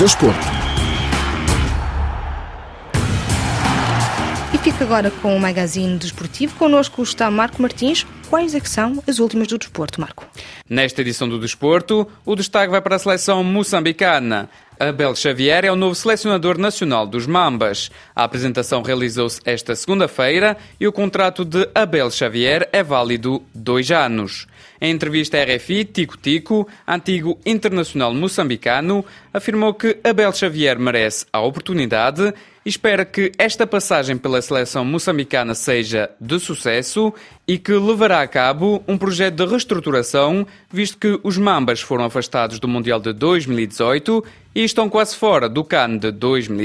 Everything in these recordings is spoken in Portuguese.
Desporto. E fica agora com o Magazine Desportivo. Connosco está Marco Martins. Quais é que são as últimas do desporto, Marco? Nesta edição do Desporto, o destaque vai para a seleção moçambicana. Abel Xavier é o novo selecionador nacional dos Mambas. A apresentação realizou-se esta segunda-feira e o contrato de Abel Xavier é válido 2 anos. Em entrevista à RFI, Tico Tico, antigo internacional moçambicano, afirmou que Abel Xavier merece a oportunidade e espera que esta passagem pela seleção moçambicana seja de sucesso e que levará a cabo um projeto de reestruturação, visto que os Mambas foram afastados do Mundial de 2018 e estão quase fora do CAN de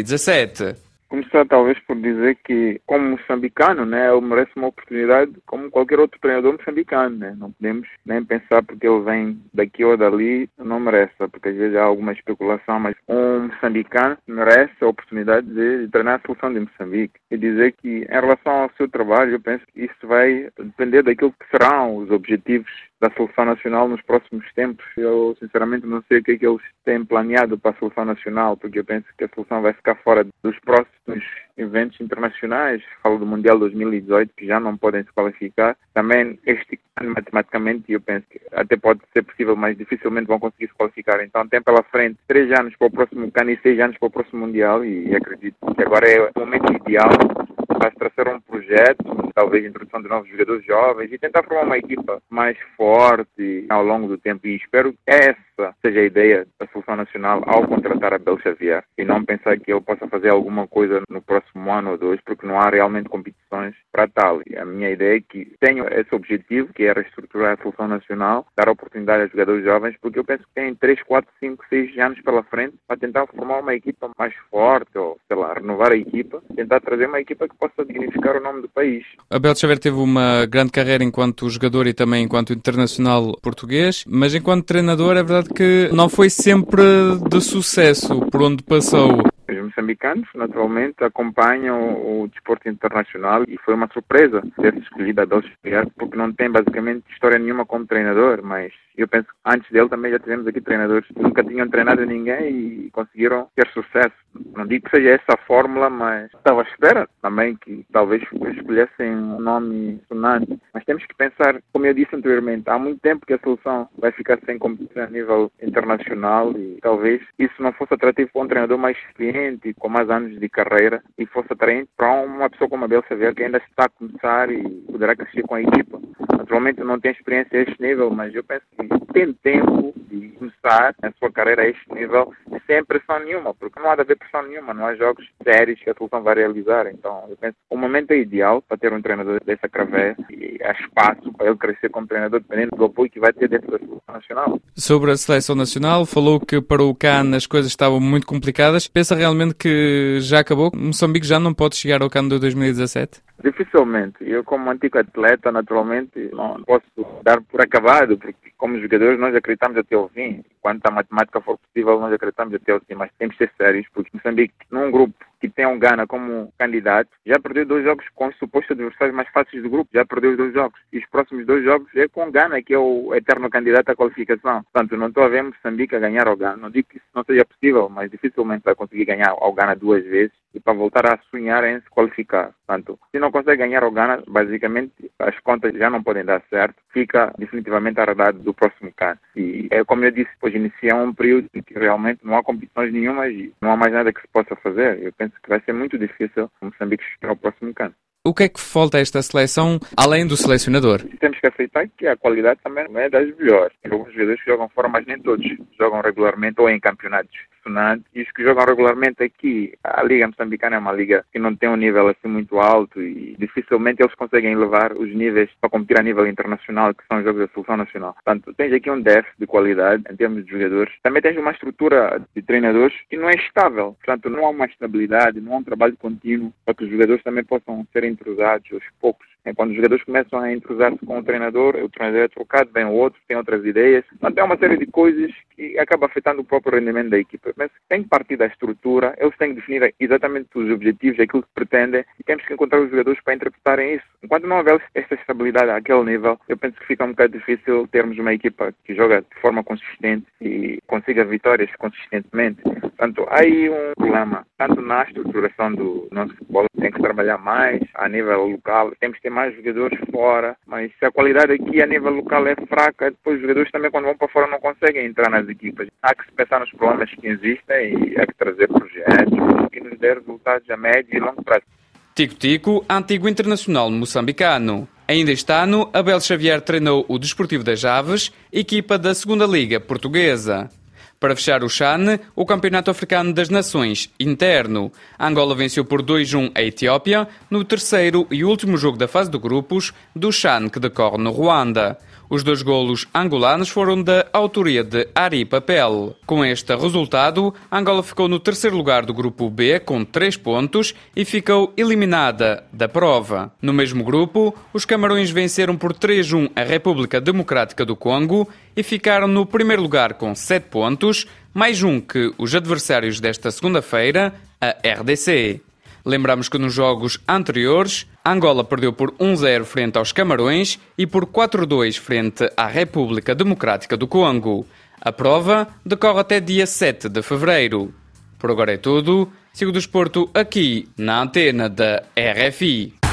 2017. Começar talvez por dizer que, como moçambicano, eu mereço uma oportunidade como qualquer outro treinador moçambicano. Não podemos nem pensar porque ele vem daqui ou dali, não merece, porque às vezes há alguma especulação, mas um moçambicano merece a oportunidade de treinar a seleção de Moçambique. E dizer que, em relação ao seu trabalho, eu penso que isso vai depender daquilo que serão os objetivos da seleção nacional nos próximos tempos. Eu, sinceramente, não sei o que é que eles têm planeado para a seleção nacional, porque eu penso que a seleção vai ficar fora dos próximos eventos internacionais. Falo do Mundial 2018, que já não podem se qualificar. Também este ano, matematicamente, eu penso que até pode ser possível, mas dificilmente vão conseguir se qualificar. Então tem pela frente 3 anos para o próximo CAN e 6 anos para o próximo Mundial, e acredito que agora é o momento ideal para traçar um projeto, talvez introdução de novos jogadores jovens e tentar formar uma equipa mais forte ao longo do tempo. E espero que essa seja a ideia da seleção nacional ao contratar Abel Xavier e não pensar que ele possa fazer alguma coisa no próximo ano ou 2, porque não há realmente competições para tal. E a minha ideia é que tenho esse objetivo, que é reestruturar a seleção nacional, dar oportunidade a jogadores jovens, porque eu penso que tem 3, 4, 5, 6 anos pela frente para tentar formar uma equipa mais forte ou, renovar a equipa, tentar trazer uma equipa que possa dignificar o nome do país. Abel Xavier teve uma grande carreira enquanto jogador e também enquanto internacional português, mas enquanto treinador é verdade que não foi sempre de sucesso por onde passou. Os moçambicanos, naturalmente, acompanham o desporto internacional e foi uma surpresa ter escolhido Abel Xavier, porque não tem basicamente história nenhuma como treinador, mas eu penso que antes dele também já tivemos aqui treinadores que nunca tinham treinado ninguém e conseguiram ter sucesso. Não digo que seja essa a fórmula, mas estava à espera também que talvez escolhessem um nome sonante. Mas temos que pensar, como eu disse anteriormente, há muito tempo que a seleção vai ficar sem competição a nível internacional e talvez isso não fosse atrativo para um treinador mais experiente e com mais anos de carreira e fosse atraente para uma pessoa como Abel Xavier, que ainda está a começar e poderá crescer com a equipa. Naturalmente não tem experiência a este nível, mas eu penso que tem tempo de começar a sua carreira a este nível sem pressão nenhuma, porque não há de haver pressão nenhuma, não há jogos sérios que a seleção vai realizar. Então eu penso que o momento é ideal para ter um treinador dessa cravé e há espaço para ele crescer como treinador, dependendo do apoio que vai ter dentro da seleção nacional. Sobre a seleção nacional, falou que para o CAN as coisas estavam muito complicadas. Pensa realmente que já acabou? Moçambique já não pode chegar ao CAN de 2017? Dificilmente. Eu, como antigo atleta, naturalmente, não posso dar por acabado, porque como jogadores nós acreditamos até ao fim. Quando a matemática for possível, nós acreditamos até ao fim, mas temos que ser sérios, porque Moçambique, num grupo que tem um Ghana como candidato, já perdeu 2 jogos com os supostos adversários mais fáceis do grupo, já perdeu os 2 jogos. E os próximos 2 jogos é com o Ghana, que é o eterno candidato à qualificação. Portanto, não estou a ver Moçambique a ganhar ao Ghana. Não digo que isso não seja possível, mas dificilmente vai conseguir ganhar ao Ghana 2 vezes e para voltar a sonhar em se qualificar. Portanto, se não consegue ganhar ao Ghana, basicamente as contas já não podem dar certo. Fica definitivamente arredado do próximo CAN. E é como eu disse, depois inicia um período em que realmente não há competições nenhumas e não há mais nada que se possa fazer. Eu penso que vai ser muito difícil o Moçambique chegar ao próximo CAN. O que é que falta a esta seleção, além do selecionador? Temos que aceitar que a qualidade também não é das melhores. Tem alguns jogadores que jogam fora, mas nem todos jogam regularmente ou em campeonatos sonantes. E os que jogam regularmente aqui, a Liga Moçambicana é uma liga que não tem um nível assim muito alto e dificilmente eles conseguem elevar os níveis para competir a nível internacional, que são os jogos da seleção nacional. Portanto, tens aqui um déficit de qualidade em termos de jogadores. Também tens uma estrutura de treinadores que não é estável. Portanto, não há uma estabilidade, não há um trabalho contínuo para que os jogadores também possam ser entrosados aos poucos. Quando os jogadores começam a entrosar-se com o treinador é trocado, vem o outro, tem outras ideias. Então é uma série de coisas que acaba afetando o próprio rendimento da equipa. Mas tem que partir da estrutura, eles têm que definir exatamente os objetivos, aquilo que pretendem, e temos que encontrar os jogadores para interpretarem isso. Enquanto não houver esta estabilidade àquele nível, eu penso que fica um bocado difícil termos uma equipa que joga de forma consistente e consiga vitórias consistentemente. Portanto, há aí um problema, tanto na estruturação do nosso futebol, tem que trabalhar mais a nível local, temos que ter mais jogadores fora, mas se a qualidade aqui a nível local é fraca, depois os jogadores também quando vão para fora não conseguem entrar nas equipas. Há que se pensar nos problemas que existem e há que trazer projetos que nos dê resultados a médio e longo prazo. Tico-Tico, antigo internacional moçambicano. Ainda este ano, Abel Xavier treinou o Desportivo das Aves, equipa da Segunda Liga Portuguesa. Para fechar o CHAN, o Campeonato Africano das Nações interno. Angola venceu por 2-1 a Etiópia no terceiro e último jogo da fase de grupos do CHAN que decorre no Ruanda. Os 2 golos angolanos foram da autoria de Ari Papel. Com este resultado, Angola ficou no terceiro lugar do grupo B com 3 pontos e ficou eliminada da prova. No mesmo grupo, os Camarões venceram por 3-1 a República Democrática do Congo e ficaram no primeiro lugar com 7 pontos, mais um que os adversários desta segunda-feira, a RDC. Lembramos que nos jogos anteriores, Angola perdeu por 1-0 frente aos Camarões e por 4-2 frente à República Democrática do Congo. A prova decorre até dia 7 de fevereiro. Por agora é tudo. Siga o desporto aqui na antena da RFI.